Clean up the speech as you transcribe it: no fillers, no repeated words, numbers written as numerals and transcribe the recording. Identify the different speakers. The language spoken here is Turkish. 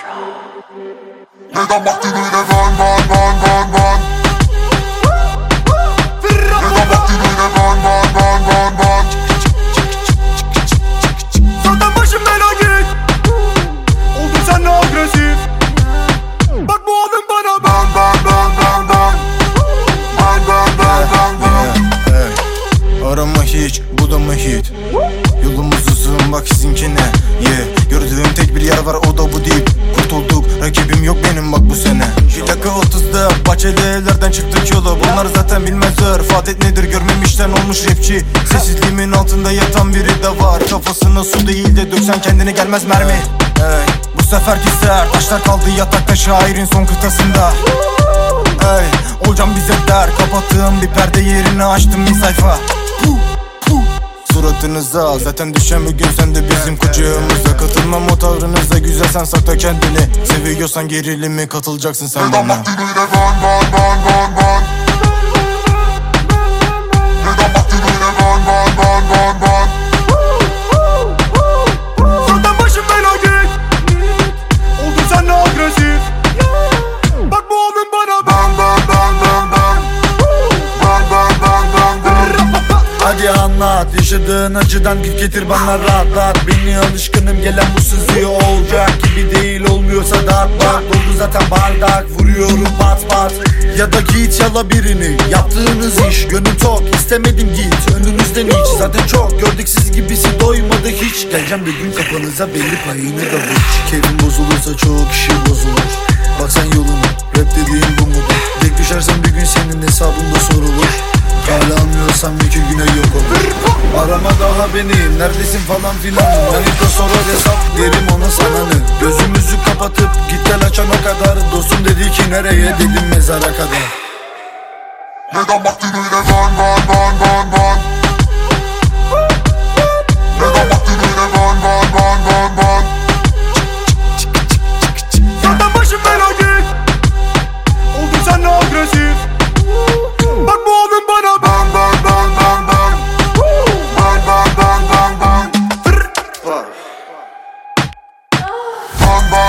Speaker 1: Neden baktın öyle ben Neden baktın öyle ben
Speaker 2: Zaten başım bela git. Oldun sen ne agresif. Bak bu oğlum bana ben
Speaker 3: Arama hiç, bu da mı hit? Yolumuz uzun bak sizinkine Gördüğüm tek bir yer var, o da bu değil. Kurtulduk, rakibim yok benim bak bu sene. 1:30'da bahçeli evlerden çıktık yola. Bunlar zaten bilmez örf, adet nedir görmemişten olmuş rapçi. Sessizliğimin altında yatan biri de var. Kafasına su değil de döksen kendine gelmez mermi. Bu seferki sert, taşlar kaldı yatakta şairin son kıtasında. Olacağım bize der, kapattığım bir perde yerine açtım bir sayfa. Suratınıza zaten düşen bir gün sen de bizim kucağımıza. Katılmam o tavrınıza, güzel sen sakla kendini. Seviyorsan gerilimi katılacaksın sen bana.
Speaker 1: Neden baktın öyle ben Neden baktın öyle ben
Speaker 2: Zaten başım bela git. Oldun sen ne agresif. Bak bu oğlum bana ben
Speaker 4: Hadi anlat, yaşadığın acıdan git getir bana rahat. Beni alışkınım gelen bu sızıyor, olacak gibi değil, olmuyorsa dert bak. Doldu zaten bardak, vuruyorum pat pat. Ya da git yala birini, yaptığınız iş gönül tok, istemedim git önünüzden hiç. Zaten çok gördük siz gibisi doymadı hiç. Geleceğim bir gün kafanıza, belli payını da buç. Keyfim bozulursa çoğu kişi bozulur. Bak sen yoluna, rap dediğin bu mudur? Tek düşersen bir gün senin hesabında sorulur. Hala anlıyorsam 2 güne yok olur. Arama daha beni, neredesin falan filan. Manita sorar hesap, derim ona sana ne. Gözümüzü kapatıp git gel açana kadar. Dostum dedi ki nereye, dedim mezara kadar.
Speaker 1: Neden baktın öyle ben Neden baktın öyle ben
Speaker 2: Zaten başım bela git. Oldun sen ne agresif. Bak bu oğlum bana ben
Speaker 1: Ben